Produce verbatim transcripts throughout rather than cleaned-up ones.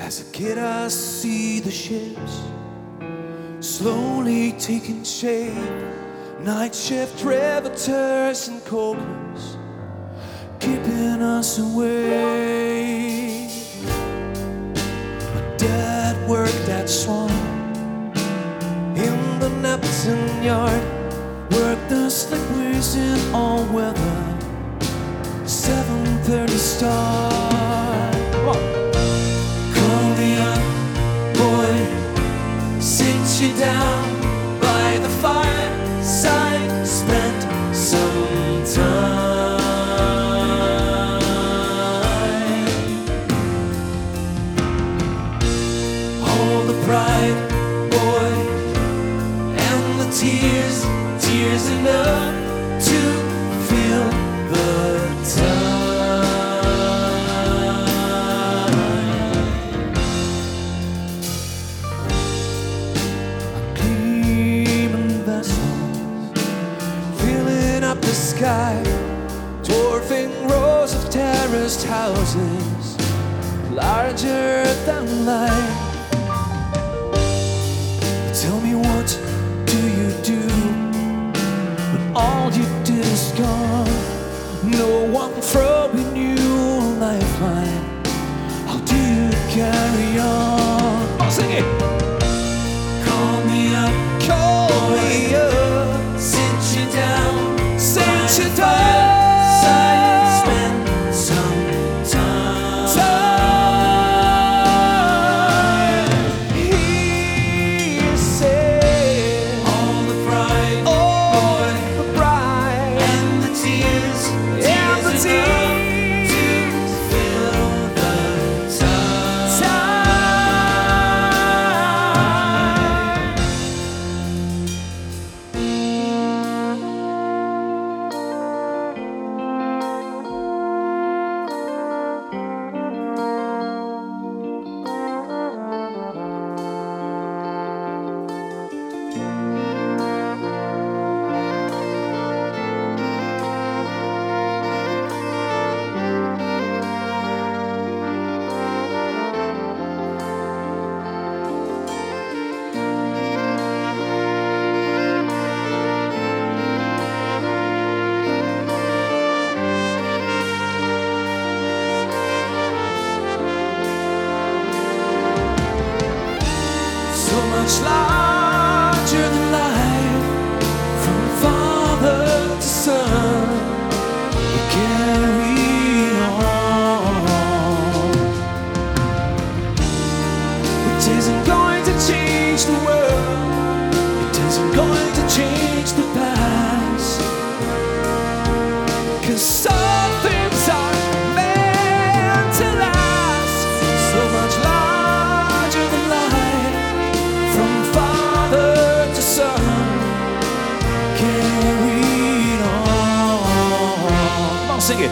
As a kid I see the ships slowly taking shape, night shift riveters and cobras keeping us away. My dad worked that Swan in the Neptune yard, worked the slipways in all weather, seven thirty start. Call me up, boy, sit you down by the fireside, spent some time. All the pride, boy, and the tears, tears enough to feel the time. The sky, dwarfing rows of terraced houses, larger than life. Tell me, what do you do when all you did is gone? No one throwing you a lifeline. How do you carry on? Oh, sing it! Call me up, call me up, sit you down. Sit you down, spend some time. time. He said, all the pride, all the pride, and the tears, and the tears, to fill the time. So much larger than life, from father to son, we carry on. It isn't going to change the world, it isn't going to change the past, 'cause some things are meant to last. So much larger than life, from father to son, carried on. Come on, sing it.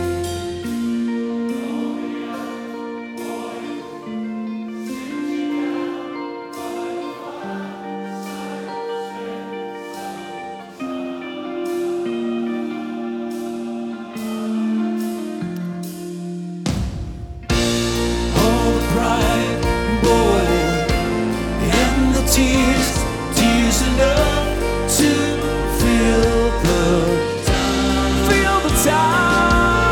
All the pride, boy, and the tears, tears enough to feel the time, feel the time.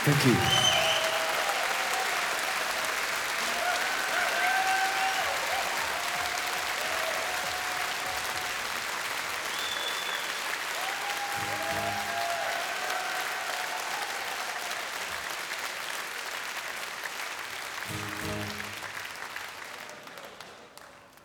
Thank you.